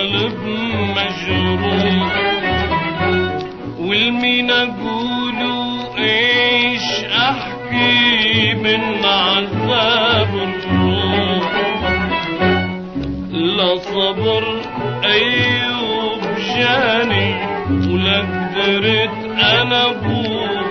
قلب مجروح، والمين اقولوا ايش احكي من عذاب الروح. لا صبر ايوب جاني ولا قدرت انا ابوح،